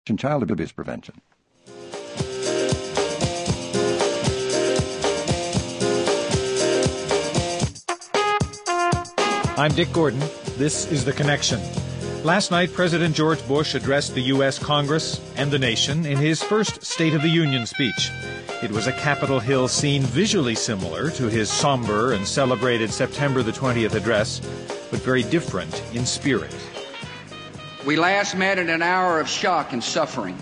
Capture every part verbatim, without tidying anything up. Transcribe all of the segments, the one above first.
and child abuse prevention. I'm Dick Gordon. This is The Connection. Last night, President George Bush addressed the U S Congress and the nation in his first State of the Union speech. It was a Capitol Hill scene visually similar to his somber and celebrated September the twentieth address, but very different in spirit. We last met in an hour of shock and suffering.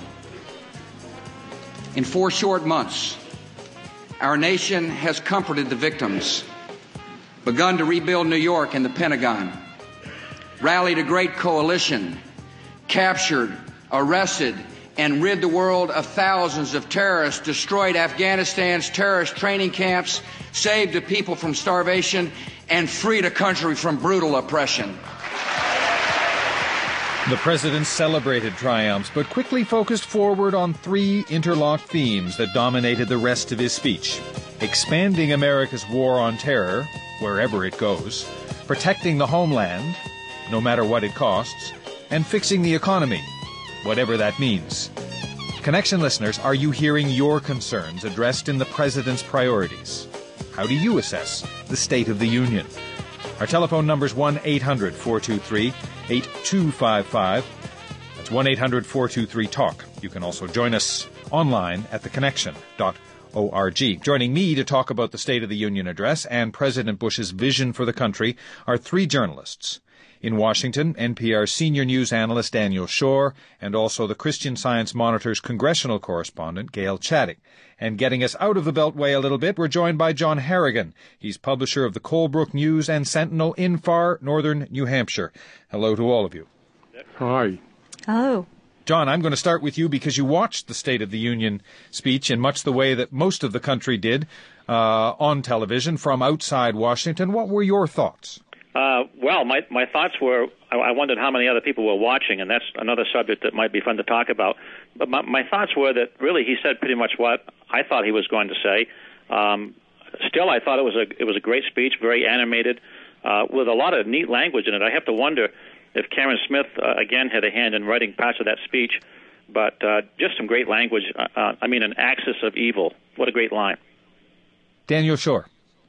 In four short months, our nation has comforted the victims, begun to rebuild New York and the Pentagon, rallied a great coalition, captured, arrested, and rid the world of thousands of terrorists, destroyed Afghanistan's terrorist training camps, saved the people from starvation, and freed a country from brutal oppression. The president celebrated triumphs, but quickly focused forward on three interlocked themes that dominated the rest of his speech: expanding America's war on terror, wherever it goes, protecting the homeland, no matter what it costs, and fixing the economy, whatever that means. Connection listeners, are you hearing your concerns addressed in the president's priorities? How do you assess the State of the Union? Our telephone number is one eight hundred four two three eight two five five. That's one eight hundred four two three talk. You can also join us online at the connection dot org. Joining me to talk about the State of the Union address and President Bush's vision for the country are three journalists. In Washington, N P R senior news analyst Daniel Schorr, and also the Christian Science Monitor's congressional correspondent Gail Chaddick. And getting us out of the Beltway a little bit, we're joined by John Harrigan. He's publisher of the Colebrook News and Sentinel in far northern New Hampshire. Hello to all of you. Hi. Hello. John, I'm going to start with you because you watched the State of the Union speech in much the way that most of the country did uh, on television from outside Washington. What were your thoughts? Uh, well, my my thoughts were, I, I wondered how many other people were watching, and that's another subject that might be fun to talk about. But my, my thoughts were that really he said pretty much what I thought he was going to say. Um, still, I thought it was a it was a great speech, very animated, uh, with a lot of neat language in it. I have to wonder if Karen Smith, uh, again, had a hand in writing parts of that speech. But uh, just some great language. Uh, uh, I mean, an axis of evil. What a great line. Daniel Schorr.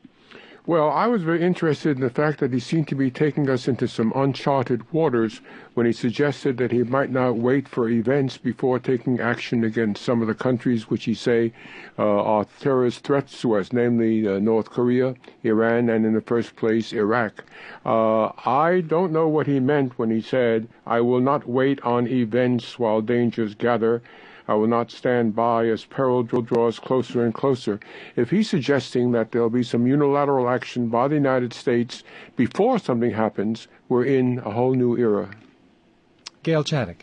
Well, I was very interested in the fact that he seemed to be taking us into some uncharted waters when he suggested that he might not wait for events before taking action against some of the countries which he say uh, are terrorist threats to us, namely uh, North Korea, Iran, and in the first place, Iraq. Uh, I don't know what he meant when he said, "I will not wait on events while dangers gather. I will not stand by as peril draws closer and closer." If he's suggesting that there'll be some unilateral action by the United States before something happens, we're in a whole new era. Gail Chaddick.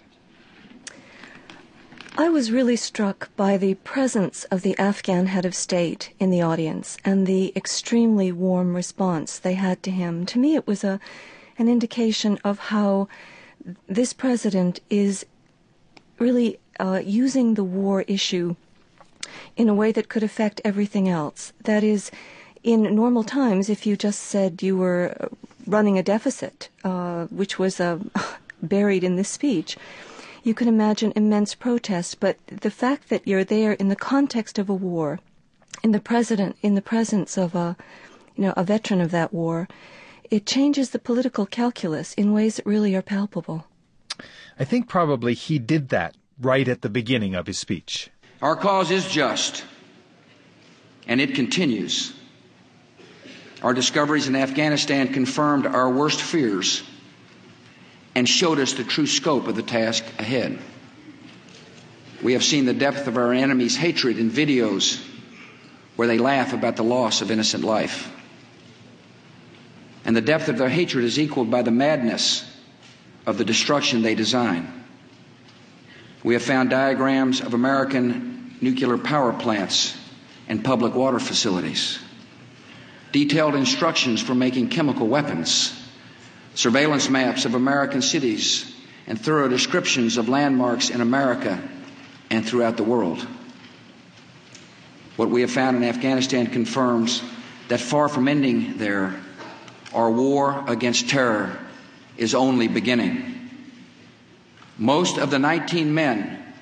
I was really struck by the presence of the Afghan head of state in the audience and the extremely warm response they had to him. To me, it was a an indication of how this president is really Uh, using the war issue in a way that could affect everything else. That is, in normal times, if you just said you were running a deficit, uh, which was uh, buried in this speech, you can imagine immense protest. But the fact that you're there in the context of a war, in the president, in the presence of a, you know, a veteran of that war, it changes the political calculus in ways that really are palpable. I think probably he did that right at the beginning of his speech. Our cause is just, and it continues. Our discoveries in Afghanistan confirmed our worst fears and showed us the true scope of the task ahead. We have seen the depth of our enemies' hatred in videos where they laugh about the loss of innocent life. And the depth of their hatred is equaled by the madness of the destruction they design. We have found diagrams of American nuclear power plants and public water facilities, detailed instructions for making chemical weapons, surveillance maps of American cities, and thorough descriptions of landmarks in America and throughout the world. What we have found in Afghanistan confirms that far from ending there, our war against terror is only beginning. Most of the nineteen men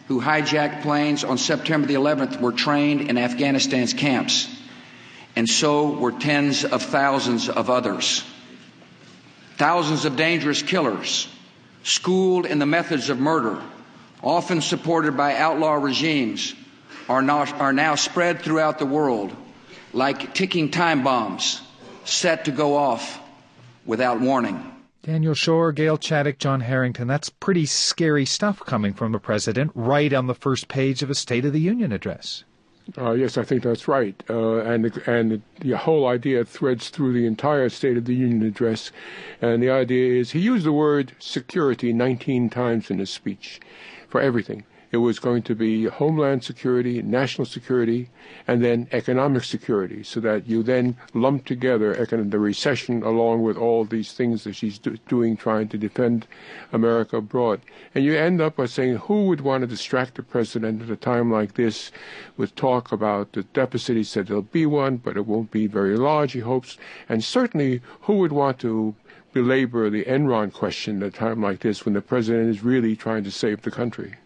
who hijacked planes on September the eleventh were trained in Afghanistan's camps, and so were tens of thousands of others. Thousands of dangerous killers, schooled in the methods of murder, often supported by outlaw regimes, are, not, are now spread throughout the world like ticking time bombs set to go off without warning. Daniel Shore, Gail Chaddock, John Harrington, that's pretty scary stuff coming from a president right on the first page of a State of the Union address. Uh, yes, I think that's right. Uh, and the, and the, the whole idea threads through the entire State of the Union address. And the idea is he used the word security nineteen times in his speech for everything. It was going to be homeland security, national security, and then economic security, so that you then lump together econ- the recession along with all these things that she's do- doing, trying to defend America abroad. And you end up by saying, who would want to distract the president at a time like this with talk about the deficit? He said there'll be one, but it won't be very large, he hopes. And certainly, who would want to belabor the Enron question at a time like this when the president is really trying to save the country?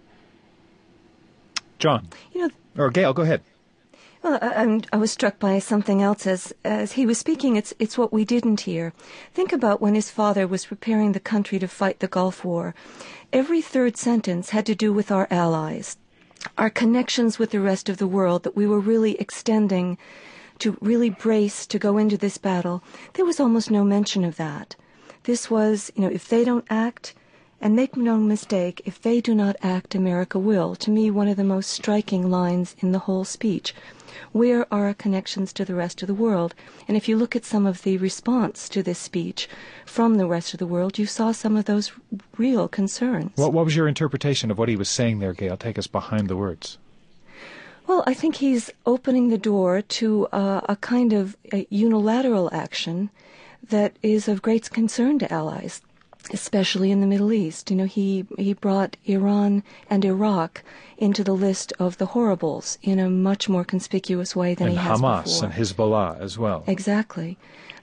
John. You know, or Gail, go ahead. Well, I, I was struck by something else as as he was speaking. It's it's what we didn't hear. Think about when his father was preparing the country to fight the Gulf War. Every third sentence had to do with our allies, our connections with the rest of the world, that we were really extending to really brace to go into this battle. There was almost no mention of that. This was, you know, if they don't act. And make no mistake, if they do not act, America will. To me, one of the most striking lines in the whole speech. Where are our connections to the rest of the world? And if you look at some of the response to this speech from the rest of the world, you saw some of those real concerns. What, what was your interpretation of what he was saying there, Gail? Take us behind the words. Well, I think he's opening the door to uh, a kind of a unilateral action that is of great concern to allies, especially in the Middle East. You know, he, he brought Iran and Iraq into the list of the horribles in a much more conspicuous way than and he has Hamas before. And Hezbollah as well. Exactly.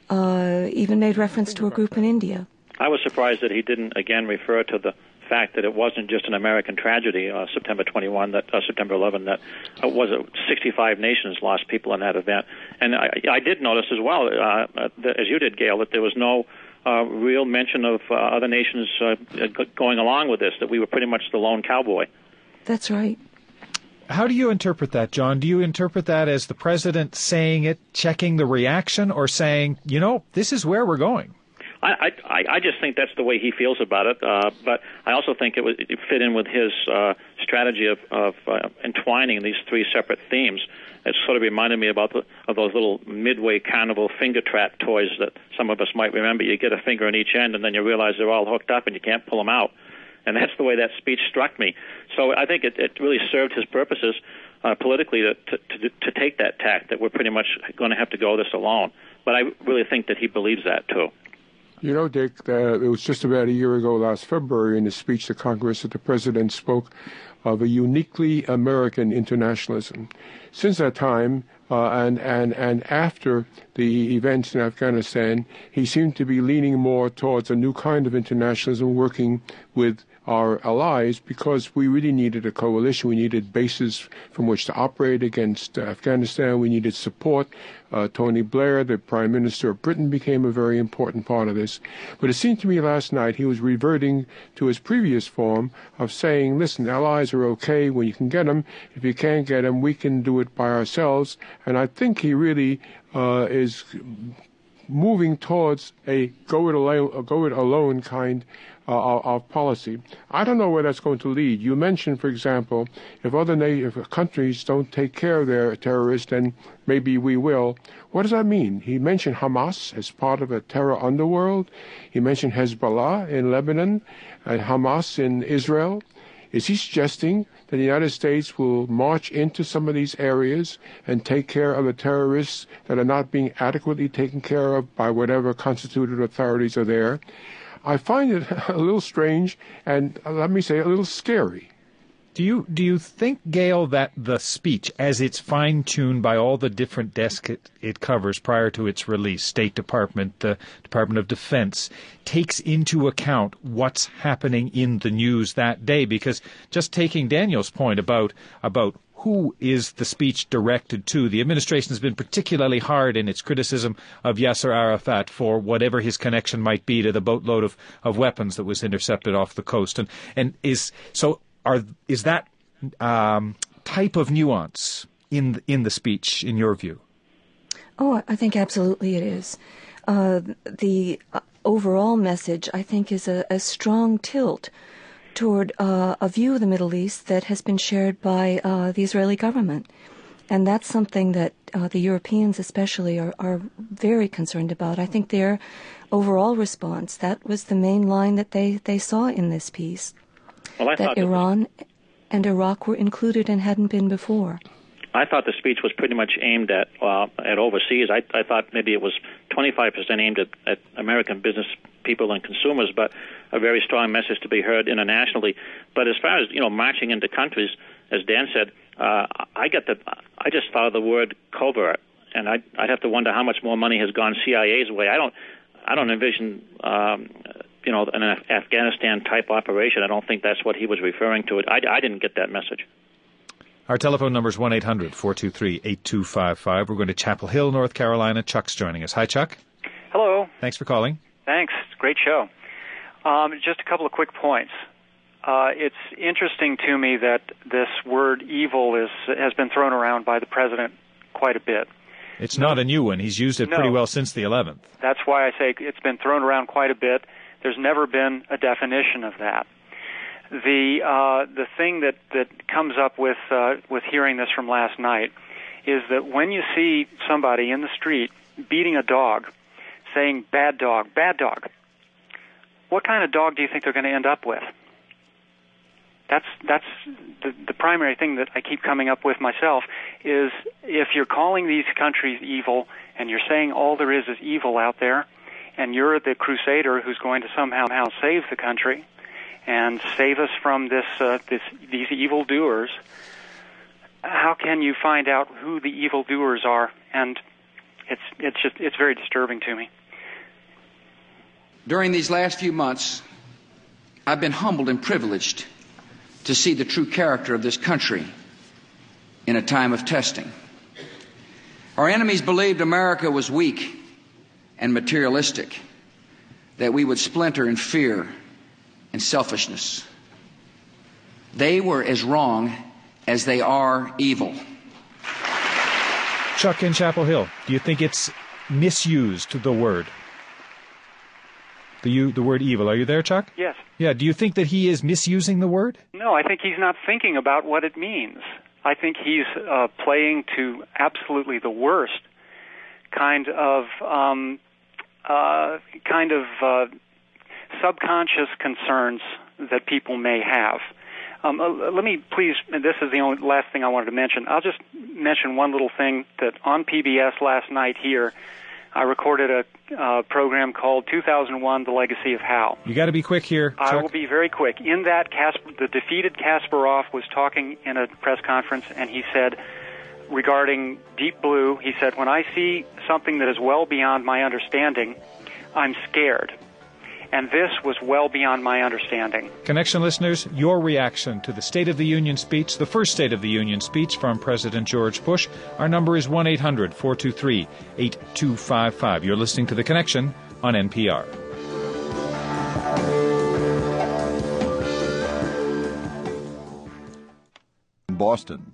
Uh, even made reference to a group in India. I was surprised that he didn't, again, refer to the fact that it wasn't just an American tragedy, uh, September twenty-first, that uh, September eleventh, that uh, was uh, sixty-five nations lost people in that event. And I, I did notice as well, uh, that, as you did, Gail, that there was no Uh, real mention of uh, other nations uh, g- going along with this, that we were pretty much the lone cowboy. That's right. How do you interpret that, John? Do you interpret that as the president saying it, checking the reaction, or saying, you know, this is where we're going? I, I, I just think that's the way he feels about it, uh, but I also think it would it fit in with his uh, strategy of, of uh, entwining these three separate themes. It sort of reminded me about the, of those little Midway Carnival finger trap toys that some of us might remember. You get a finger on each end, and then you realize they're all hooked up, and you can't pull them out. And that's the way that speech struck me. So I think it, it really served his purposes uh, politically to, to, to take that tack, that we're pretty much going to have to go this alone. But I really think that he believes that, too. You know, Dick, uh, it was just about a year ago, last February, in a speech to Congress, that the president spoke of a uniquely American internationalism. Since that time, uh, and, and, and after the events in Afghanistan, he seemed to be leaning more towards a new kind of internationalism, working with our allies, because we really needed a coalition. We needed bases from which to operate against uh, Afghanistan. We needed support. Uh, Tony Blair, the Prime Minister of Britain, became a very important part of this. But it seemed to me last night he was reverting to his previous form of saying, listen, allies are okay when you can get them. If you can't get them, we can do it by ourselves. And I think he really uh, is moving towards a go it alone, go it alone kind Uh, of policy. I don't know where that's going to lead. You mentioned, for example, if other na- if countries don't take care of their terrorists, then maybe we will. What does that mean? He mentioned Hamas as part of a terror underworld. He mentioned Hezbollah in Lebanon and Hamas in Israel. Is he suggesting that the United States will march into some of these areas and take care of the terrorists that are not being adequately taken care of by whatever constituted authorities are there? I find it a little strange and, uh, let me say, a little scary. Do you do you think, Gail, that the speech, as it's fine-tuned by all the different desks it, it covers prior to its release, State Department, the Department of Defense, takes into account what's happening in the news that day? Because just taking Daniel's point about about who is the speech directed to, the administration has been particularly hard in its criticism of Yasser Arafat for whatever his connection might be to the boatload of, of weapons that was intercepted off the coast. And, and is so... Are, is that um, type of nuance in in the speech, in your view? Oh, I think absolutely it is. Uh, the overall message, I think, is a, a strong tilt toward uh, a view of the Middle East that has been shared by uh, the Israeli government. And that's something that uh, the Europeans especially are, are very concerned about. I think their overall response, that was the main line that they, they saw in this piece. Well, I that Iran that and Iraq were included and hadn't been before. I thought the speech was pretty much aimed at uh, at overseas. I, I thought maybe it was twenty-five percent aimed at, at American business people and consumers, but a very strong message to be heard internationally. But as far as, you know, marching into countries, as Dan said, uh, I get the I just thought of the word covert, and I'd, I'd have to wonder how much more money has gone C I A's way. I don't I don't envision. Um, you know, an Afghanistan-type operation. I don't think that's what he was referring to. I, I didn't get that message. Our telephone number is one eight hundred four two three eight two five five. We're going to Chapel Hill, North Carolina. Chuck's joining us. Hi, Chuck. Hello. Thanks for calling. Thanks. Great show. Um, just a couple of quick points. Uh, it's interesting to me that this word evil is has been thrown around by the president quite a bit. It's not a new one. He's used it no. pretty well since the eleventh. That's why I say it's been thrown around quite a bit. There's never been a definition of that. The uh, the thing that, that comes up with uh, with hearing this from last night is that when you see somebody in the street beating a dog, saying "bad dog, bad dog," what kind of dog do you think they're going to end up with? That's that's the, the primary thing that I keep coming up with myself is if you're calling these countries evil and you're saying all there is is evil out there, and you're the crusader who's going to somehow save the country and save us from this, uh, this these evildoers, how can you find out who the evildoers are? And it's it's just it's very disturbing to me. During these last few months, I've been humbled and privileged to see the true character of this country in a time of testing. Our enemies believed America was weak and materialistic, that we would splinter in fear and selfishness. They were as wrong as they are evil. Chuck in Chapel Hill, do you think it's misused, the word? The, you, the word evil. Are you there, Chuck? Yes. Yeah, do you think that he is misusing the word? No, I think he's not thinking about what it means. I think he's uh, playing to absolutely the worst kind of um, uh, kind of uh, subconscious concerns that people may have. Um, uh, let me please, and this is the only last thing I wanted to mention. I'll just mention one little thing that on P B S last night here, I recorded a uh, program called two thousand one, The Legacy of Hal. You got to be quick here, Chuck. I will be very quick. In that, Kasper, the defeated Kasparov was talking in a press conference, and he said, regarding Deep Blue, he said, when I see something that is well beyond my understanding, I'm scared. And this was well beyond my understanding. Connection listeners, your reaction to the State of the Union speech, the first State of the Union speech from President George Bush. Our number is one eight hundred four two three eight two five five. You're listening to The Connection on N P R. Boston.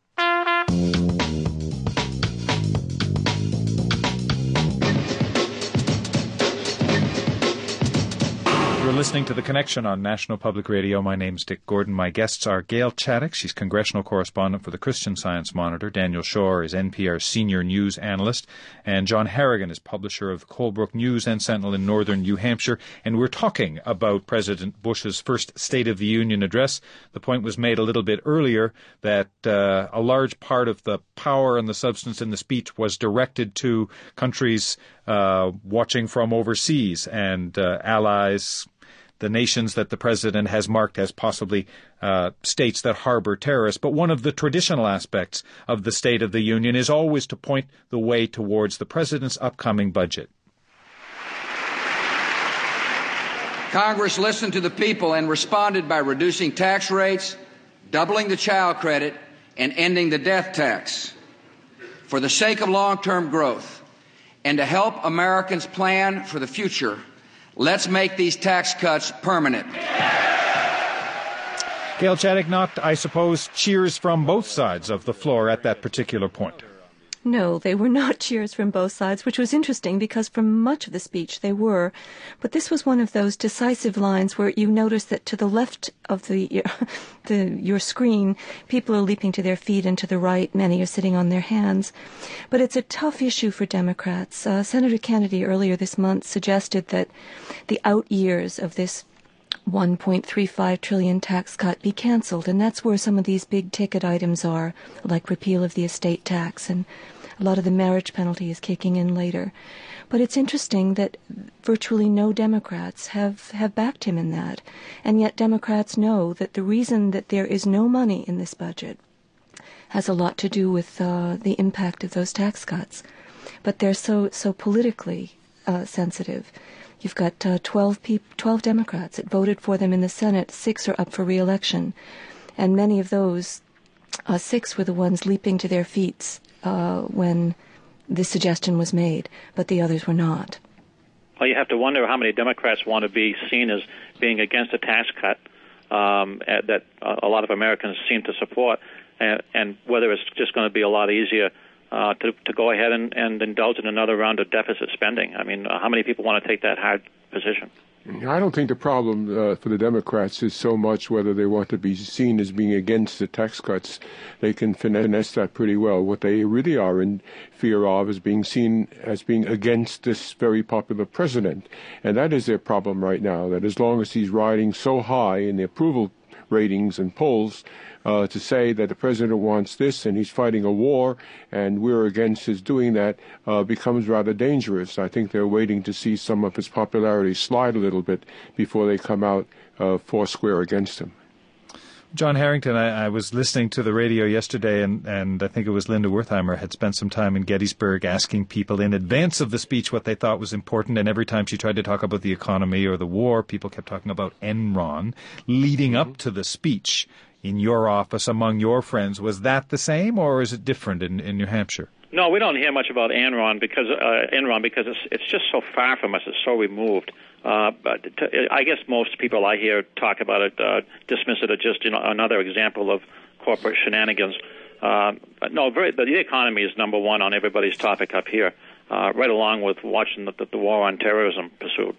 You're listening to The Connection on National Public Radio. My name's Dick Gordon. My guests are Gail Chaddock. She's congressional correspondent for the Christian Science Monitor. Daniel Shore is N P R's senior news analyst. And John Harrigan is publisher of the Colebrook News and Sentinel in northern New Hampshire. And we're talking about President Bush's first State of the Union address. The point was made a little bit earlier that uh, a large part of the power and the substance in the speech was directed to countries uh, watching from overseas and uh, allies, the nations that the president has marked as possibly uh, states that harbor terrorists. But one of the traditional aspects of the State of the Union is always to point the way towards the president's upcoming budget. Congress listened to the people and responded by reducing tax rates, doubling the child credit, and ending the death tax. For the sake of long-term growth and to help Americans plan for the future, let's make these tax cuts permanent. Gail Chaddock, not, I suppose, cheers from both sides of the floor at that particular point. No, they were not cheers from both sides, which was interesting because for much of the speech they were. But this was one of those decisive lines where you notice that to the left of the, the your screen, people are leaping to their feet, and to the right, many are sitting on their hands. But it's a tough issue for Democrats. Uh, Senator Kennedy earlier this month suggested that the out years of this one point three five trillion tax cut be canceled, and that's where some of these big ticket items are, like repeal of the estate tax, and a lot of the marriage penalty is kicking in later. But it's interesting that virtually no Democrats have, have backed him in that, and yet Democrats know that the reason that there is no money in this budget has a lot to do with uh, the impact of those tax cuts. But they're so so politically uh, sensitive. You've got uh, twelve, peop- twelve Democrats that voted for them in the Senate. Six are up for re-election. And many of those, uh, six were the ones leaping to their feet uh, when this suggestion was made, but the others were not. Well, you have to wonder how many Democrats want to be seen as being against a tax cut um, that a lot of Americans seem to support, and, and whether it's just going to be a lot easier Uh, to, to go ahead and, and indulge in another round of deficit spending. I mean, uh, how many people want to take that hard position? I don't think the problem uh, for the Democrats is so much whether they want to be seen as being against the tax cuts. They can finesse that pretty well. What they really are in fear of is being seen as being against this very popular president. And that is their problem right now, that as long as he's riding so high in the approval ratings and polls, Uh, to say that the president wants this and he's fighting a war and we're against his doing that uh, becomes rather dangerous. I think they're waiting to see some of his popularity slide a little bit before they come out uh, foursquare against him. John Harrington, I, I was listening to the radio yesterday, and, and I think it was Linda Wertheimer had spent some time in Gettysburg asking people in advance of the speech what they thought was important, and every time she tried to talk about the economy or the war, people kept talking about Enron leading up to the speech. In your office, among your friends, was that the same, or is it different in, in New Hampshire? No, we don't hear much about Enron because uh, Enron because it's it's just so far from us. It's so removed. Uh, but to, I guess most people I hear talk about it uh, dismiss it as just you know another example of corporate shenanigans. Uh, no, very, the, the economy is number one on everybody's topic up here, uh, right along with watching the, the, the war on terrorism pursued.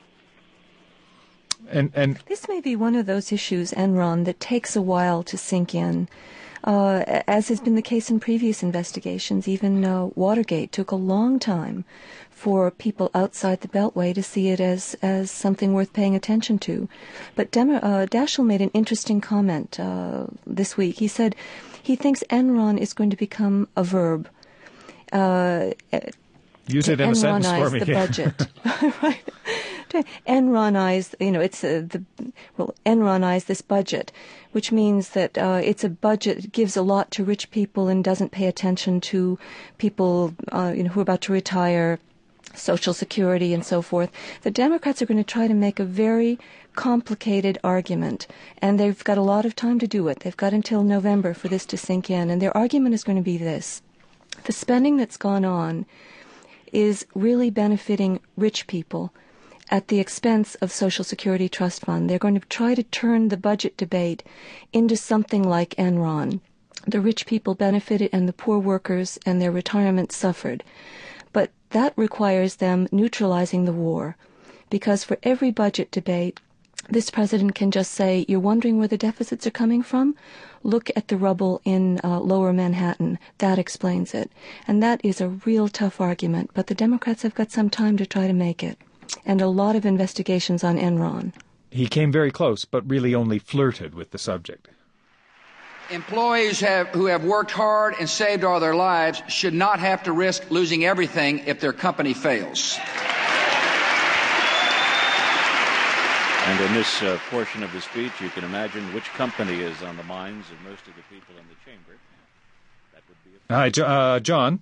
And, and this may be one of those issues, Enron, that takes a while to sink in. Uh, as has been the case in previous investigations, even uh, Watergate took a long time for people outside the Beltway to see it as, as something worth paying attention to. But Dem- uh, Daschle made an interesting comment uh, this week. He said he thinks Enron is going to become a verb. Uh, Use it in a sentence for me. The budget. Right. To Enronize, you know, it's uh, the well, Enronize this budget, which means that uh, it's a budget that gives a lot to rich people and doesn't pay attention to people, uh, you know, who are about to retire, Social Security and so forth. The Democrats are going to try to make a very complicated argument, and they've got a lot of time to do it. They've got until November for this to sink in, and their argument is going to be this: the spending that's gone on is really benefiting rich people at the expense of Social Security Trust Fund. They're going to try to turn the budget debate into something like Enron. The rich people benefited and the poor workers and their retirement suffered. But that requires them neutralizing the war, because for every budget debate, this president can just say, you're wondering where the deficits are coming from? Look at the rubble in uh, lower Manhattan. That explains it. And that is a real tough argument, but the Democrats have got some time to try to make it. And a lot of investigations on Enron. He came very close, but really only flirted with the subject. Employees have, who have worked hard and saved all their lives should not have to risk losing everything if their company fails. And in this uh, portion of the speech, you can imagine which company is on the minds of most of the people in the chamber. That would be a- Hi, Jo- uh, John.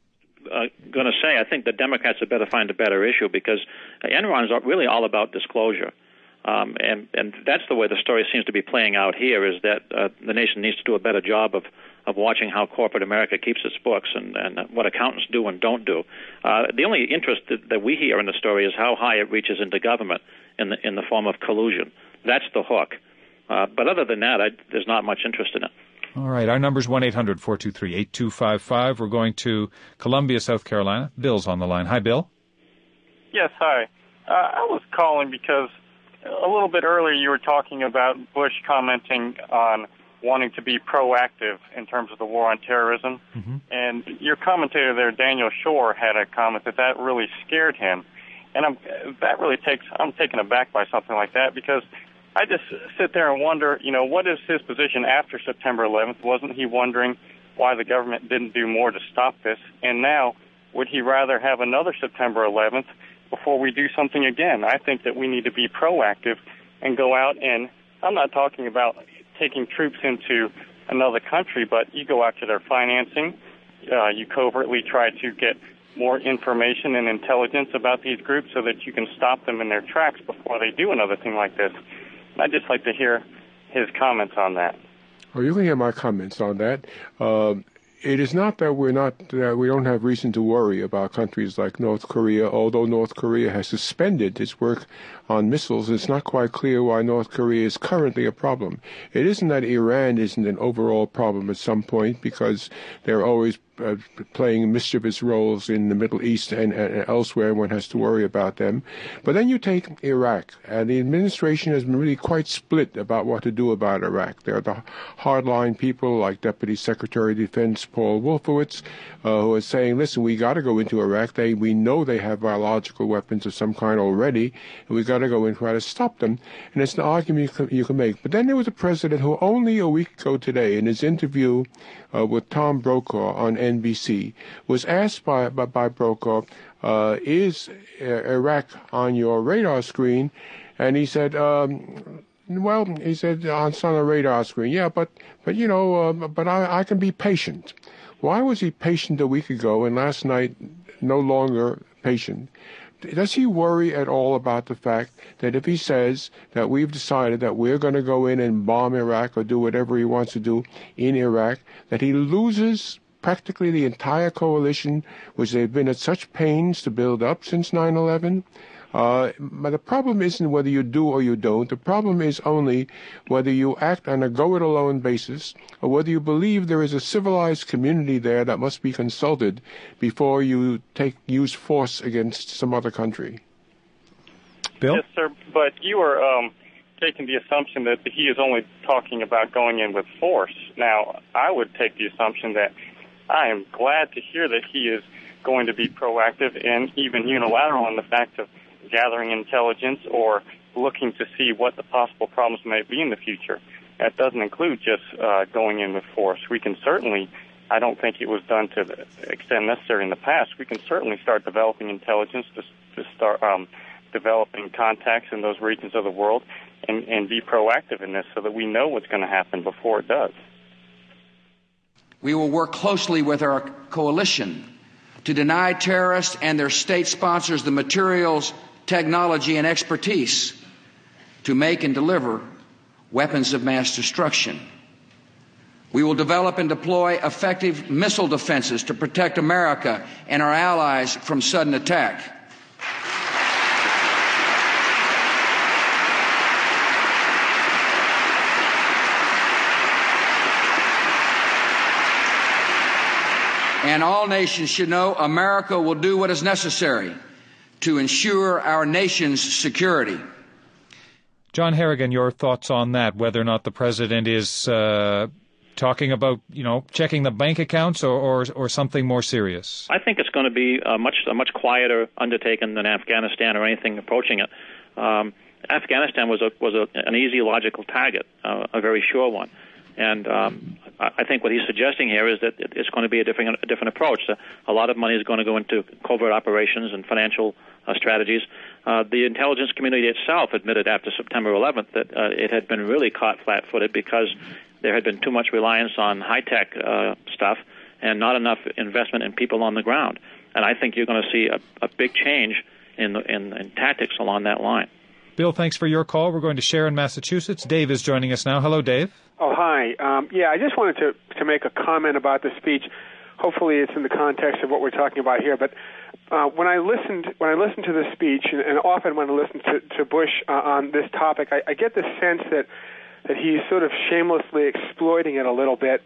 Uh, going to say, I think the Democrats had better find a better issue because Enron is really all about disclosure. Um, and, and that's the way the story seems to be playing out here, is that uh, the nation needs to do a better job of, of watching how corporate America keeps its books and, and what accountants do and don't do. Uh, the only interest that, that we hear in the story is how high it reaches into government in the, in the form of collusion. That's the hook. Uh, but other than that, I, there's not much interest in it. All right, our number's one eight hundred four two three eight two five five. We're going to Columbia, South Carolina. Bill's on the line. Hi, Bill. Yes, hi. Uh, I was calling because a little bit earlier you were talking about Bush commenting on wanting to be proactive in terms of the war on terrorism. Mm-hmm. And your commentator there, Daniel Shore, had a comment that that really scared him. And I'm, that really takes, I'm taken aback by something like that because I just sit there and wonder, you know, what is his position after September eleventh? Wasn't he wondering why the government didn't do more to stop this? And now, would he rather have another September eleventh before we do something again? I think that we need to be proactive and go out and, I'm not talking about taking troops into another country, but you go out to their financing, uh, you covertly try to get more information and intelligence about these groups so that you can stop them in their tracks before they do another thing like this. I'd just like to hear his comments on that. Well, you can hear my comments on that. Um, it is not that we're not that we don't have reason to worry about countries like North Korea. Although North Korea has suspended its work on missiles, it's not quite clear why North Korea is currently a problem. It isn't that Iran isn't an overall problem at some point, because they're always uh, playing mischievous roles in the Middle East and, and elsewhere. One has to worry about them. But then you take Iraq, and the administration has been really quite split about what to do about Iraq. There are the hardline people like Deputy Secretary of Defense Paul Wolfowitz, uh, who is saying, listen, we got to go into Iraq. They, we know they have biological weapons of some kind already, and we got to go and try to stop them. And it's an argument you can, you can make. But then there was a president who only a week ago today, in his interview uh, with Tom Brokaw on N B C, was asked by, by, by Brokaw, uh, is uh, Iraq on your radar screen? And he said, um, well, he said, it's on the radar screen. Yeah, but, but you know, uh, but I, I can be patient. Why was he patient a week ago and last night no longer patient? Does he worry at all about the fact that if he says that we've decided that we're going to go in and bomb Iraq or do whatever he wants to do in Iraq, that he loses practically the entire coalition, which they've been at such pains to build up since nine eleven? Uh, but the problem isn't whether you do or you don't. The problem is only whether you act on a go-it-alone basis or whether you believe there is a civilized community there that must be consulted before you take use force against some other country. Bill? Yes, sir, but you are um, taking the assumption that he is only talking about going in with force. Now, I would take the assumption that I am glad to hear that he is going to be proactive and even unilateral in the fact of gathering intelligence or looking to see what the possible problems may be in the future. That doesn't include just uh, going in with force. We can certainly, I don't think it was done to the extent necessary in the past, we can certainly start developing intelligence to, to start um, developing contacts in those regions of the world and, and be proactive in this so that we know what's going to happen before it does. We will work closely with our coalition to deny terrorists and their state sponsors the materials, technology, and expertise to make and deliver weapons of mass destruction. We will develop and deploy effective missile defenses to protect America and our allies from sudden attack. And all nations should know America will do what is necessary to ensure our nation's security. John Harrigan, your thoughts on that, whether or not the president is uh, talking about, you know, checking the bank accounts or, or, or something more serious? I think it's going to be a much, a much quieter undertaking than Afghanistan or anything approaching it. Um, Afghanistan was, a, was a, an easy, logical target, uh, a very sure one. And um, I think what he's suggesting here is that it's going to be a different a different approach. A lot of money is going to go into covert operations and financial uh, strategies. Uh, the intelligence community itself admitted after September eleventh that uh, it had been really caught flat-footed because there had been too much reliance on high-tech uh, stuff and not enough investment in people on the ground. And I think you're going to see a, a big change in, the, in in tactics along that line. Bill, thanks for your call. We're going to Sharon, Massachusetts. Dave is joining us now. Hello, Dave. Oh, hi. Um, yeah, I just wanted to, to make a comment about the speech. Hopefully it's in the context of what we're talking about here. But uh, when I listened when I listened to the speech, and, and often when I listen to, to Bush uh, on this topic, I, I get the sense that, that he's sort of shamelessly exploiting it a little bit.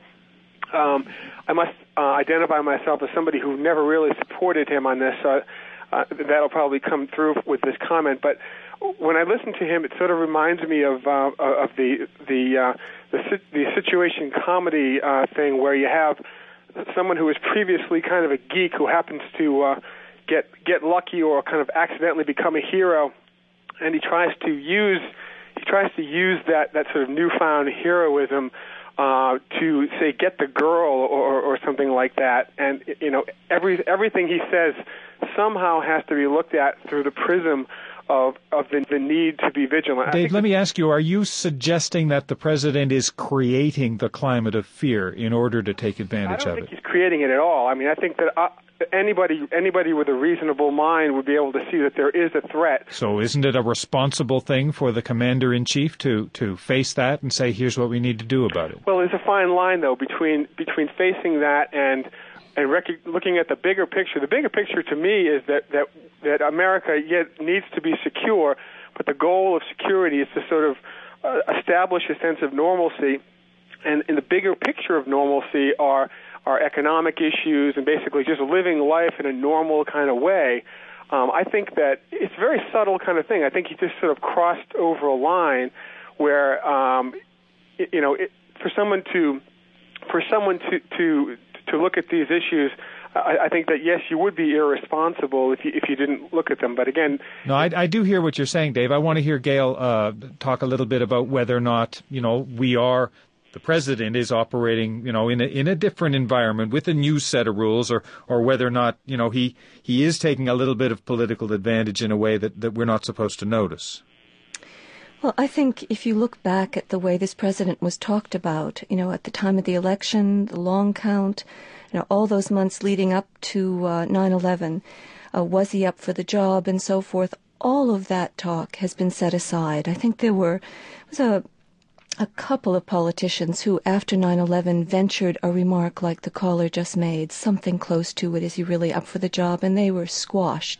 Um, I must uh, identify myself as somebody who never really supported him on this. Uh, uh, that'll probably come through with this comment. But when I listen to him, it sort of reminds me of uh, of the the uh, the, the situation comedy uh, thing where you have someone who was previously kind of a geek who happens to uh, get get lucky or kind of accidentally become a hero, and he tries to use he tries to use that, that sort of newfound heroism uh, to say get the girl or, or something like that. And you know every everything he says somehow has to be looked at through the prism of of the, the need to be vigilant. Dave, let me ask you, are you suggesting that the president is creating the climate of fear in order to take advantage of it? I don't think he's creating it at all. I mean, I think that uh, anybody anybody with a reasonable mind would be able to see that there is a threat. So isn't it a responsible thing for the commander-in-chief to, to face that and say, here's what we need to do about it? Well, there's a fine line, though, between between facing that and and rec- looking at the bigger picture. The bigger picture to me is that, that, that America yet needs to be secure, but the goal of security is to sort of uh, establish a sense of normalcy. And in the bigger picture of normalcy are, are economic issues and basically just living life in a normal kind of way. Um, I think that it's a very subtle kind of thing. I think he just sort of crossed over a line where, um, you know, it, for someone to, for someone to, to, to look at these issues, I, I think that, yes, you would be irresponsible if you, if you didn't look at them. But again... No, I, I do hear what you're saying, Dave. I want to hear Gail uh, talk a little bit about whether or not, you know, we are, the president is operating, you know, in a, in a different environment with a new set of rules, or, or whether or not, you know, he, he is taking a little bit of political advantage in a way that, that we're not supposed to notice. Well, I think if you look back at the way this president was talked about, you know, at the time of the election, the long count, you know, all those months leading up to uh, nine eleven, uh, was he up for the job and so forth, all of that talk has been set aside. I think there were was a, a couple of politicians who, after nine eleven, ventured a remark like the caller just made, something close to it, is he really up for the job, and they were squashed.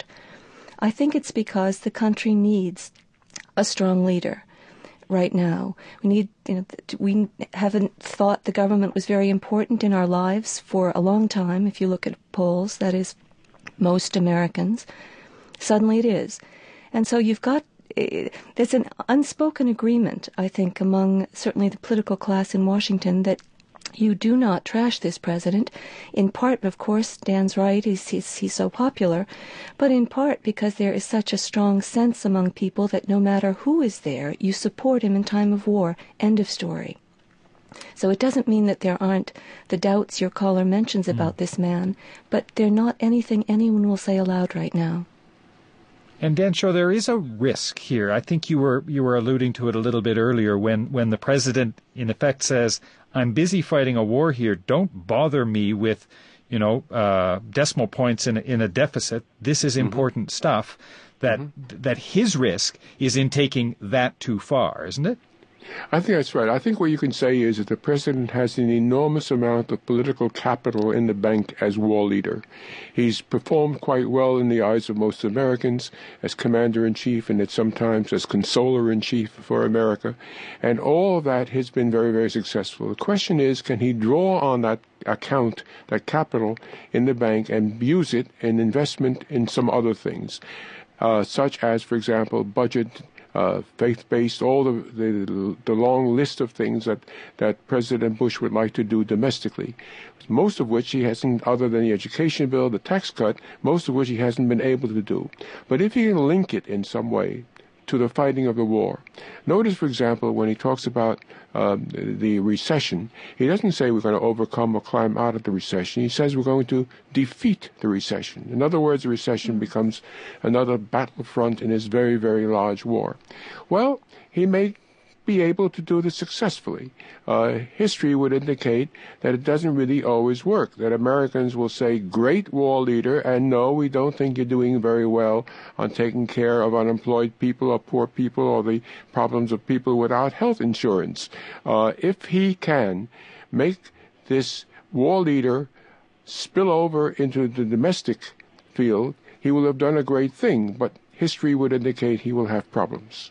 I think it's because the country needs a strong leader right now. We need, you know, we haven't thought the government was very important in our lives for a long time. If you look at polls, that is, most Americans. Suddenly it is. And so you've got, there's an unspoken agreement, I think, among certainly the political class in Washington that you do not trash this president, in part, of course, Dan's right, he's, he's, he's so popular, but in part because there is such a strong sense among people that no matter who is there, you support him in time of war. End of story. So it doesn't mean that there aren't the doubts your caller mentions about mm. this man, but they're not anything anyone will say aloud right now. And Dan Shaw, there is a risk here. I think you were you were alluding to it a little bit earlier when, when the president, in effect, says, I'm busy fighting a war here. Don't bother me with, you know, uh, decimal points in a, in a deficit. This is important mm-hmm. stuff. That mm-hmm. that his risk is in taking that too far, isn't it? I think that's right. I think what you can say is that the president has an enormous amount of political capital in the bank as war leader. He's performed quite well in the eyes of most Americans as commander-in-chief and sometimes as consoler-in-chief for America. And all of that has been very, very successful. The question is, can he draw on that account, that capital in the bank, and use it in investment in some other things, uh, such as, for example, budget Uh, faith-based, all the, the the long list of things that, that President Bush would like to do domestically, most of which he hasn't, other than the education bill, the tax cut, most of which he hasn't been able to do. But if he can link it in some way to the fighting of the war. Notice, for example, when he talks about um, the recession, he doesn't say we're going to overcome or climb out of the recession. He says we're going to defeat the recession. In other words, the recession becomes another battlefront in this very, very large war. Well, he may be able to do this successfully. Uh, history would indicate that it doesn't really always work, that Americans will say, great war leader, and no, we don't think you're doing very well on taking care of unemployed people or poor people or the problems of people without health insurance. Uh, if he can make this war leader spill over into the domestic field, he will have done a great thing, but history would indicate he will have problems.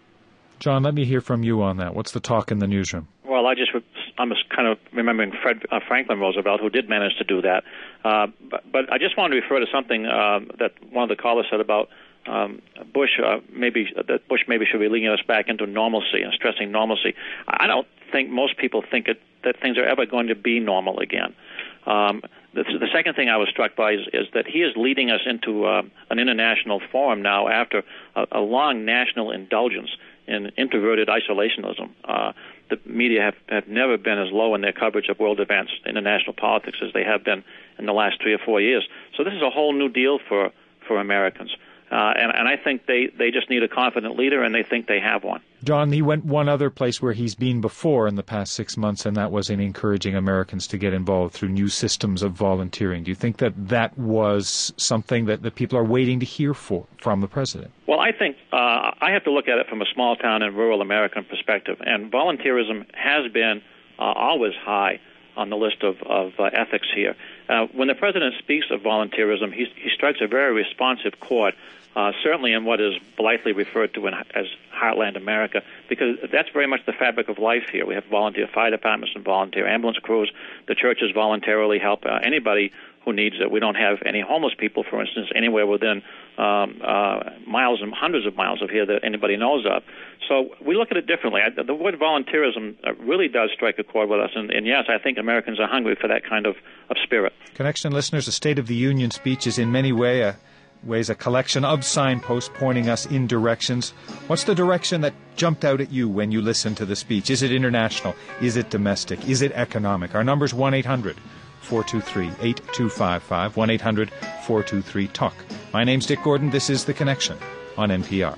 John, let me hear from you on that. What's the talk in the newsroom? Well, I just I'm just kind of remembering Fred uh, Franklin Roosevelt, who did manage to do that. Uh, but, but I just wanted to refer to something uh, that one of the callers said about um, Bush. Uh, maybe that Bush maybe should be leading us back into normalcy and stressing normalcy. I don't think most people think it, that things are ever going to be normal again. Um, the, the second thing I was struck by is, is that he is leading us into uh, an international forum now after a, a long national indulgence in introverted isolationism. Uh, the media have, have never been as low in their coverage of world events, international politics, as they have been in the last three or four years. So this is a whole new deal for, for Americans. Uh, and, and I think they, they just need a confident leader, and they think they have one. John, he went one other place where he's been before in the past six months, and that was in encouraging Americans to get involved through new systems of volunteering. Do you think that that was something that, that people are waiting to hear for, from the president? Well, I think uh, I have to look at it from a small town and rural American perspective, and volunteerism has been uh, always high on the list of, of uh, ethics here. Uh, when the president speaks of volunteerism, he, he strikes a very responsive chord, uh, certainly in what is blithely referred to in, as Heartland America, because that's very much the fabric of life here. We have volunteer fire departments and volunteer ambulance crews. The churches voluntarily help uh, anybody who needs it. We don't have any homeless people, for instance, anywhere within um, uh, miles and hundreds of miles of here that anybody knows of. So we look at it differently. I, the word volunteerism really does strike a chord with us, and, and yes, I think Americans are hungry for that kind of, of spirit. Connection listeners, the State of the Union speech is in many way a, ways a collection of signposts pointing us in directions. What's the direction that jumped out at you when you listened to the speech? Is it international? Is it domestic? Is it economic? Our number's one eight hundred four two three eight two five five, one eight hundred four two three talk. My name's Dick Gordon. This is The Connection on N P R.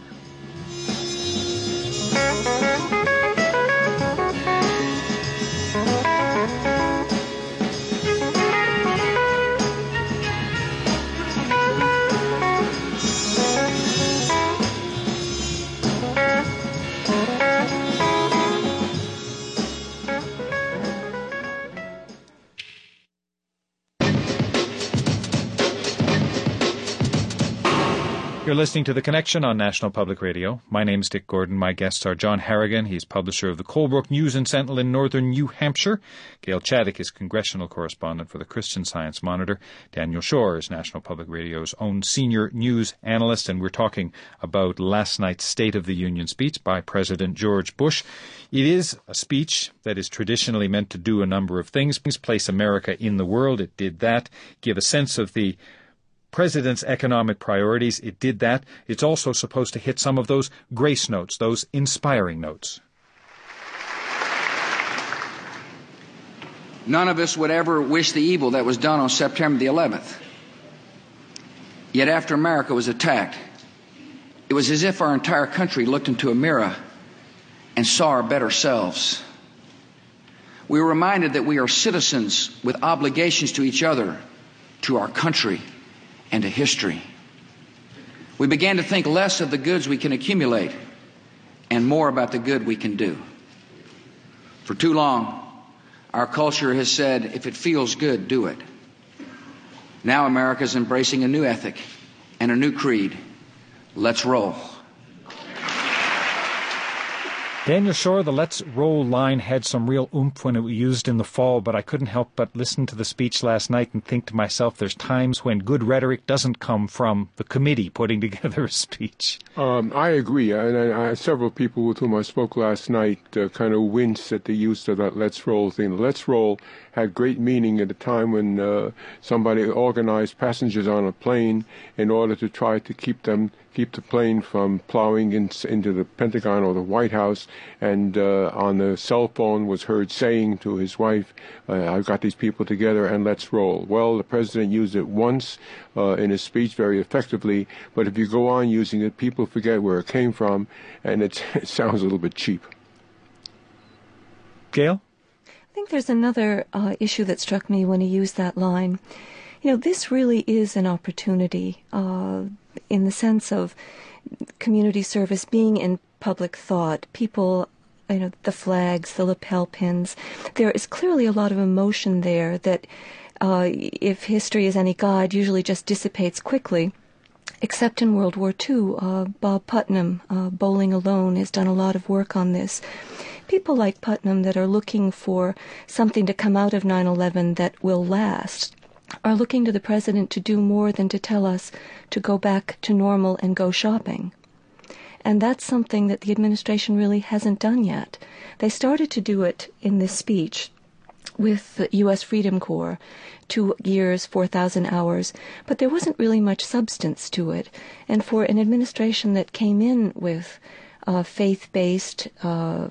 You're listening to The Connection on National Public Radio. My name's Dick Gordon. My guests are John Harrigan. He's publisher of the Colebrook News and Sentinel in northern New Hampshire. Gail Chaddock is congressional correspondent for the Christian Science Monitor. Daniel Shore is National Public Radio's own senior news analyst, and we're talking about last night's State of the Union speech by President George Bush. It is a speech that is traditionally meant to do a number of things. Place America in the world. It did that. Give a sense of the President's economic priorities. It did that. It's also supposed to hit some of those grace notes, those inspiring notes. None of us would ever wish the evil that was done on September the eleventh. Yet after America was attacked, it was as if our entire country looked into a mirror and saw our better selves. We were reminded that we are citizens with obligations to each other, to our country, and to history. We began to think less of the goods we can accumulate and more about the good we can do. For too long, our culture has said, if it feels good, do it. Now America is embracing a new ethic and a new creed. Let's roll. Daniel Shore, the Let's Roll line had some real oomph when it was used in the fall, but I couldn't help but listen to the speech last night and think to myself, there's times when good rhetoric doesn't come from the committee putting together a speech. Um, I agree, and I, I, several people with whom I spoke last night uh, kind of winced at the use of that Let's Roll thing. Let's Roll had great meaning at a time when uh, somebody organized passengers on a plane in order to try to keep them keep the plane from plowing in, into the Pentagon or the White House, and uh, on the cell phone was heard saying to his wife, uh, I've got these people together and let's roll. Well, the president used it once uh, in his speech very effectively, but if you go on using it, people forget where it came from, and it, it sounds a little bit cheap. Gail? I think there's another uh, issue that struck me when he used that line. You know, this really is an opportunity uh, in the sense of community service being in public thought. People, you know, the flags, the lapel pins. There is clearly a lot of emotion there that, uh, if history is any guide, usually just dissipates quickly. Except in World War Two, uh, Bob Putnam, uh, Bowling Alone, has done a lot of work on this. People like Putnam that are looking for something to come out of nine eleven that will last are looking to the president to do more than to tell us to go back to normal and go shopping. And that's something that the administration really hasn't done yet. They started to do it in this speech with the U S Freedom Corps, two years, four thousand hours, but there wasn't really much substance to it. And for an administration that came in with uh, faith-based uh,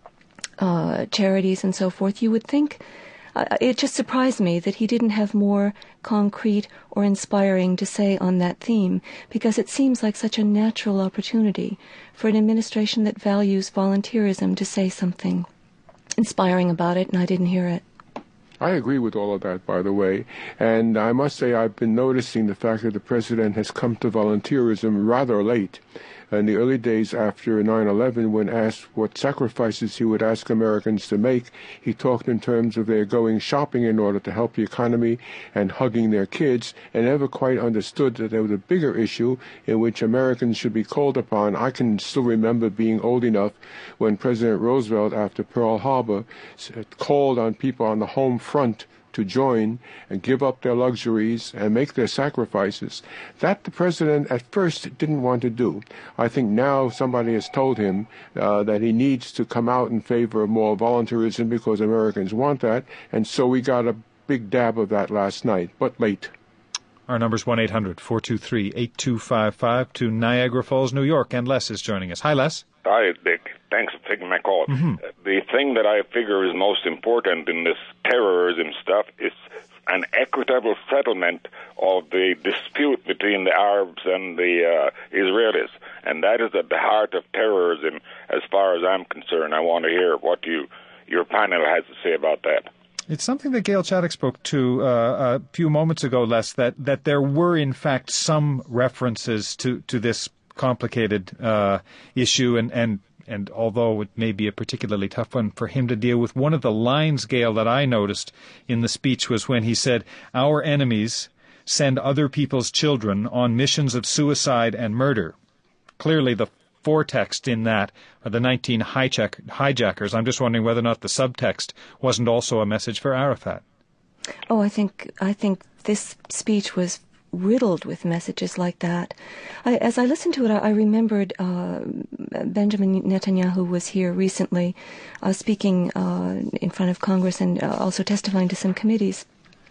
uh, charities and so forth, you would think Uh, it just surprised me that he didn't have more concrete or inspiring to say on that theme, because it seems like such a natural opportunity for an administration that values volunteerism to say something inspiring about it, and I didn't hear it. I agree with all of that, by the way, and I must say I've been noticing the fact that the president has come to volunteerism rather late. In the early days after nine eleven, when asked what sacrifices he would ask Americans to make, he talked in terms of their going shopping in order to help the economy and hugging their kids, and never quite understood that there was a bigger issue in which Americans should be called upon. I can still remember being old enough when President Roosevelt, after Pearl Harbor, called on people on the home front to join and give up their luxuries and make their sacrifices. That the president at first didn't want to do. I think now somebody has told him uh, that he needs to come out in favor of more volunteerism because Americans want that, and so we got a big dab of that last night, but late. Our number's one eight hundred four two three eight two five five to Niagara Falls, New York, and Les is joining us. Hi, Les. Hi, Dick. Thanks for taking my call. Mm-hmm. The thing that I figure is most important in this terrorism stuff is an equitable settlement of the dispute between the Arabs and the uh, Israelis. And that is at the heart of terrorism as far as I'm concerned. I want to hear what you your panel has to say about that. It's something that Gail Chaddock spoke to uh, a few moments ago, Les, that, that there were, in fact, some references to, to this complicated uh, issue, and, and and although it may be a particularly tough one for him to deal with, one of the lines, Gail, that I noticed in the speech was when he said, our enemies send other people's children on missions of suicide and murder. Clearly the foretext in that are the nineteen hijack, hijackers. I'm just wondering whether or not the subtext wasn't also a message for Arafat. Oh, I think I think this speech was riddled with messages like that. I, as I listened to it, I, I remembered uh, Benjamin Netanyahu was here recently uh, speaking uh, in front of Congress and uh, also testifying to some committees.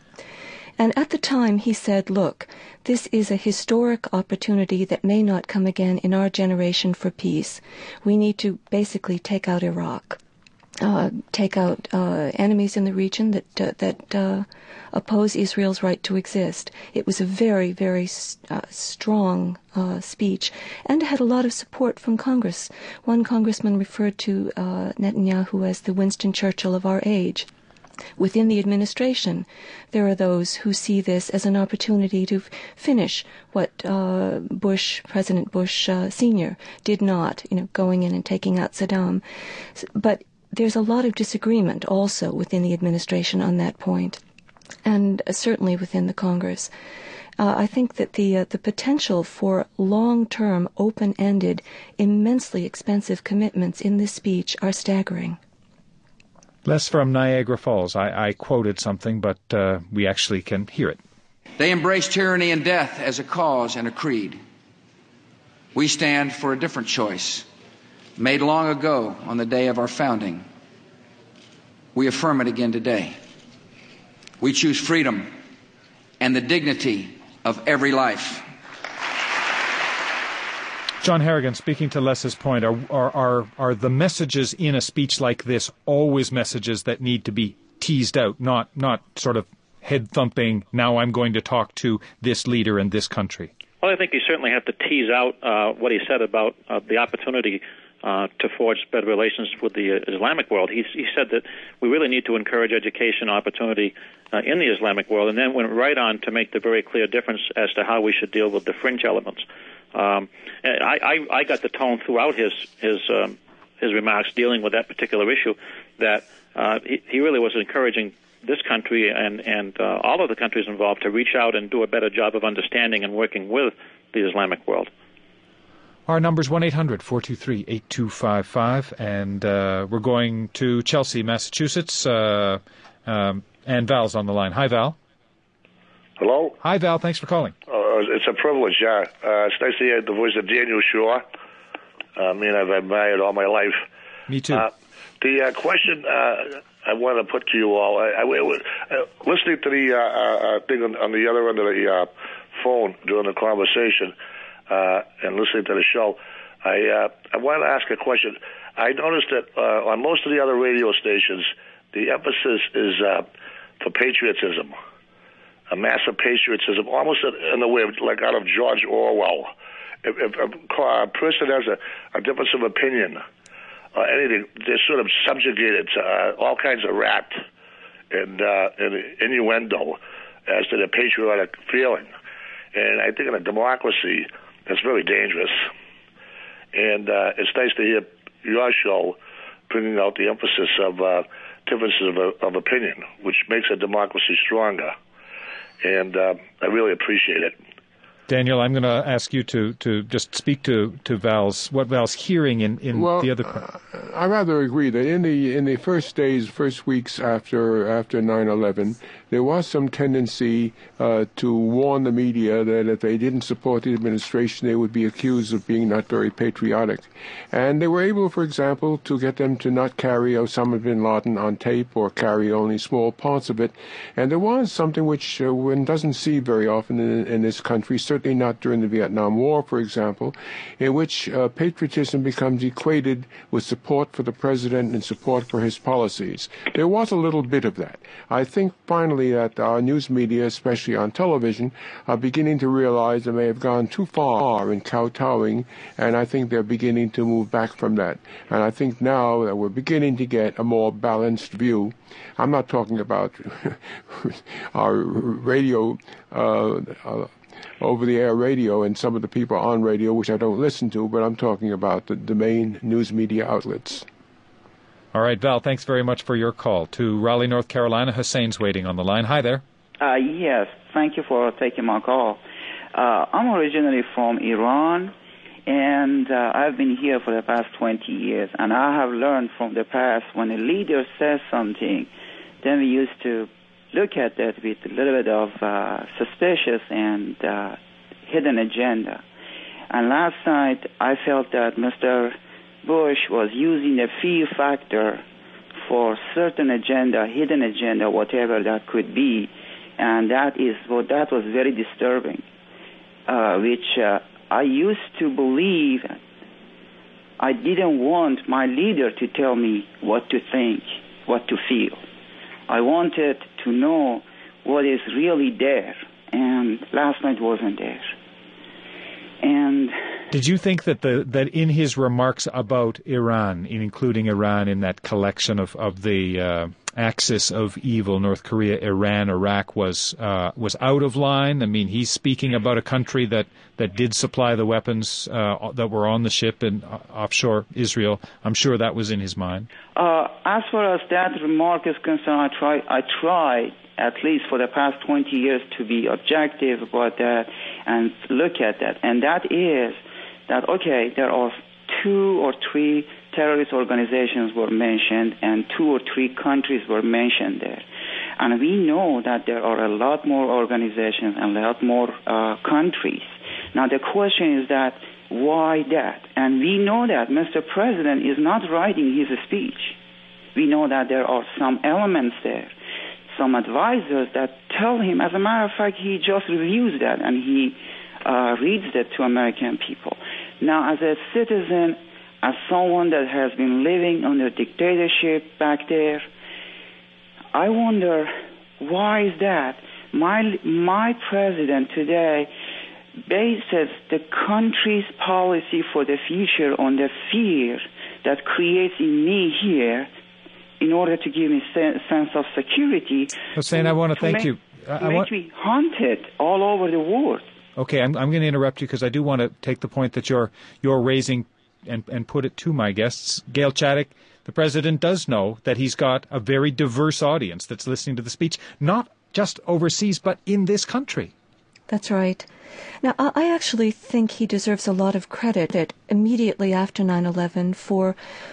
And at the time he said, look, this is a historic opportunity that may not come again in our generation for peace. We need to basically take out Iraq. Uh, take out uh, enemies in the region that uh, that uh, oppose Israel's right to exist. It was a very, very uh, strong uh, speech, and had a lot of support from Congress. One congressman referred to uh, Netanyahu as the Winston Churchill of our age. Within the administration, there are those who see this as an opportunity to f- finish what uh, Bush, President Bush uh, Senior, did not, you know, going in and taking out Saddam. But there's a lot of disagreement also within the administration on that point, and certainly within the Congress. Uh, I think that the uh, the potential for long-term, open-ended, immensely expensive commitments in this speech are staggering. Les from Niagara Falls. I, I quoted something, but uh, we actually can hear it. They embrace tyranny and death as a cause and a creed. We stand for a different choice, made long ago on the day of our founding. We affirm it again today. We choose freedom and the dignity of every life. John Harrigan, speaking to Les's point, are, are, are, are the messages in a speech like this always messages that need to be teased out, not, not sort of head-thumping, now I'm going to talk to this leader in this country? Well, I think you certainly have to tease out uh, what he said about uh, the opportunity uh, to forge better relations with the uh, Islamic world. He, he said that we really need to encourage education opportunity uh, in the Islamic world, and then went right on to make the very clear difference as to how we should deal with the fringe elements. Um, I, I, I got the tone throughout his his um, his remarks dealing with that particular issue that uh, he, he really was encouraging this country and and uh, all of the countries involved to reach out and do a better job of understanding and working with the Islamic world. Our number is one eight hundred four two three eight two five five, and uh, we're going to Chelsea, Massachusetts, uh, um, and Val's on the line. Hi, Val. Hello? Hi, Val. Thanks for calling. Uh, it's a privilege, yeah. Uh, it's nice to hear the voice of Daniel Shaw. Uh, me and I've admired all my life. Me too. Uh, the uh, question uh, I want to put to you all, I, I, uh, listening to the uh, uh, thing on, on the other end of the uh, phone during the conversation uh, and listening to the show, I uh, I want to ask a question. I noticed that uh, on most of the other radio stations, the emphasis is uh, for patriotism. A massive patriotism, almost in the way of, like out of George Orwell. If, if a person has a, a difference of opinion or anything, they're sort of subjugated to uh, all kinds of rap and, uh, and innuendo as to their patriotic feeling. And I think in a democracy, that's very dangerous. And uh, it's nice to hear your show bringing out the emphasis of uh, differences of, of opinion, which makes a democracy stronger. And uh, I really appreciate it. Daniel, I'm going to ask you to, to just speak to, to Val's, what Val's hearing in, in well, the other... Uh, I rather agree that in the in the first days, first weeks after after nine eleven, there was some tendency uh, to warn the media that if they didn't support the administration, they would be accused of being not very patriotic. And they were able, for example, to get them to not carry Osama bin Laden on tape or carry only small parts of it. And there was something which uh, one doesn't see very often in, in this country, certainly not during the Vietnam War, for example, in which uh, patriotism becomes equated with support for the president and support for his policies. There was a little bit of that. I think finally that our news media, especially on television, are beginning to realize they may have gone too far in kowtowing, and I think they're beginning to move back from that. And I think now that we're beginning to get a more balanced view. I'm not talking about our radio uh, uh, over-the-air radio and some of the people on radio, which I don't listen to, but I'm talking about the, the main news media outlets. All right, Val, thanks very much for your call. To Raleigh, North Carolina, Hussein's waiting on the line. Hi there. Uh, yes, thank you for taking my call. Uh, I'm originally from Iran, and uh, I've been here for the past twenty years, and I have learned from the past when a leader says something, then we used to look at that with a little bit of uh, suspicious and uh, hidden agenda. And last night, I felt that Mister Bush was using the fear factor for certain agenda, hidden agenda, whatever that could be, and that is what well, that was very disturbing. Uh, which uh, I used to believe. I didn't want my leader to tell me what to think, what to feel. I wanted to know what is really there, and last night wasn't there. And did you think that the that in his remarks about Iran, in including Iran in that collection of of the uh, axis of evil, North Korea, Iran, Iraq, was uh, was out of line? I mean, he's speaking about a country that, that did supply the weapons uh, that were on the ship in uh, offshore Israel. I'm sure that was in his mind. Uh, as far as that remark is concerned, I try I tried at least for the past twenty years, to be objective about that and look at that. And that is that, okay, there are two or three terrorist organizations were mentioned and two or three countries were mentioned there. And we know that there are a lot more organizations and a lot more uh, countries. Now, the question is that, why that? And we know that Mister President is not writing his speech. We know that there are some elements there, some advisors that tell him, as a matter of fact, he just reviews that and he uh, reads that to American people. Now, as a citizen, as someone that has been living under dictatorship back there, I wonder, why is that? My, my president today bases the country's policy for the future on the fear that creates in me here in order to give me a sense of security. Hussein, I want to, to thank make, you. I, I make want... me haunted all over the world. Okay, I'm, I'm going to interrupt you because I do want to take the point that you're you're raising and, and put it to my guests. Gail Chaddock, the president does know that he's got a very diverse audience that's listening to the speech, not just overseas, but in this country. That's right. Now, I actually think he deserves a lot of credit that immediately after nine eleven for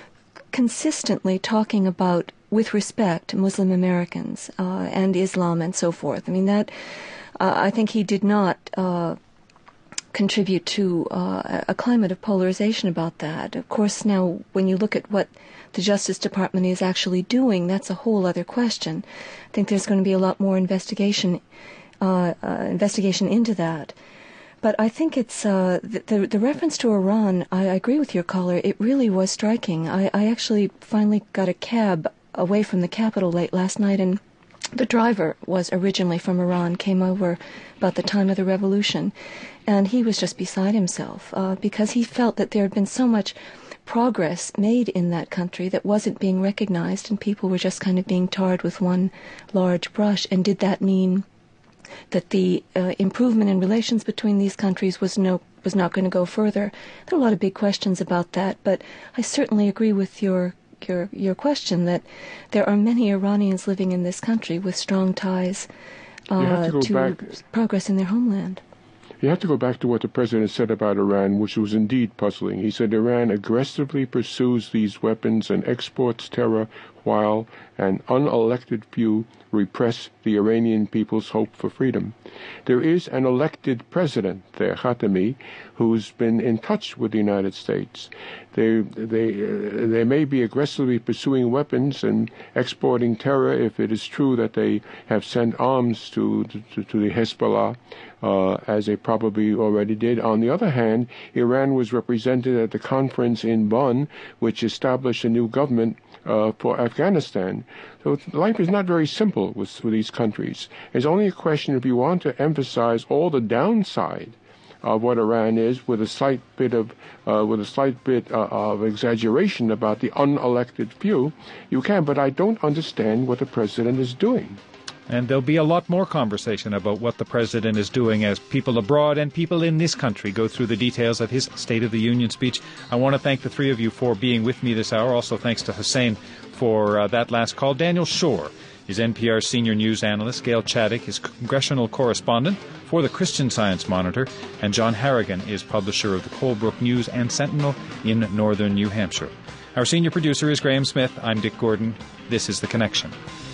consistently talking about, with respect, Muslim Americans uh, and Islam and so forth. I mean, that uh, I think he did not uh, contribute to uh, a climate of polarization about that. Of course, now, when you look at what the Justice Department is actually doing, that's a whole other question. I think there's going to be a lot more investigation uh, uh, investigation into that. But I think it's uh, the, the the reference to Iran. I, I agree with your caller. It really was striking. I, I actually finally got a cab away from the Capitol late last night, and the driver was originally from Iran, came over about the time of the revolution, and he was just beside himself uh, because he felt that there had been so much progress made in that country that wasn't being recognized, and people were just kind of being tarred with one large brush. And did that mean that the uh, improvement in relations between these countries was no was not going to go further? There are a lot of big questions about that, but I certainly agree with your your your question that there are many Iranians living in this country with strong ties uh, to, to back, progress in their homeland. You have to go back to what the president said about Iran, which was indeed puzzling. He said Iran aggressively pursues these weapons and exports terror while an unelected few repress the Iranian people's hope for freedom. There is an elected president there, Khatami, who's been in touch with the United States. They they uh, they may be aggressively pursuing weapons and exporting terror if it is true that they have sent arms to to, to the Hezbollah, uh, as they probably already did. On the other hand, Iran was represented at the conference in Bonn, which established a new government Uh, for Afghanistan. So life is not very simple with, with these countries. It's only a question if you want to emphasize all the downside of what Iran is with a slight bit of uh, with a slight bit uh, of exaggeration about the unelected few, you can. But I don't understand what the president is doing. And there'll be a lot more conversation about what the president is doing as people abroad and people in this country go through the details of his State of the Union speech. I want to thank the three of you for being with me this hour. Also, thanks to Hussein for uh, that last call. Daniel Shore is N P R's senior news analyst. Gail Chaddock is congressional correspondent for the Christian Science Monitor. And John Harrigan is publisher of the Colebrook News and Sentinel in northern New Hampshire. Our senior producer is Graham Smith. I'm Dick Gordon. This is The Connection.